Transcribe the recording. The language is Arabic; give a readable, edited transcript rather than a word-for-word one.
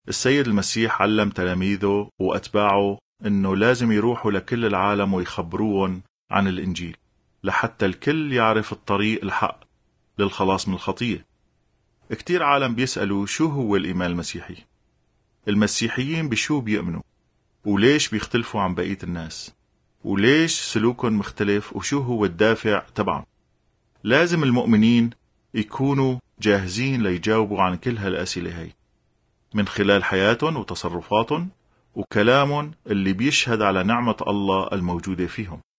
السيد المسيح علم تلاميذه وأتباعه إنه لازم يروحوا لكل العالم ويخبروهم عن الإنجيل لحتى الكل يعرف الطريق الحق للخلاص من الخطية. كتير عالم بيسألوا شو هو الإيمان المسيحي؟ المسيحيين بشو بيؤمنوا؟ وليش بيختلفوا عن بقية الناس؟ وليش سلوكهم مختلف؟ وشو هو الدافع تبعهم؟ لازم المؤمنين يكونوا جاهزين ليجاوبوا عن كل هالأسئلة هاي من خلال حياتهم وتصرفاتهم وكلامهم اللي بيشهد على نعمة الله الموجودة فيهم.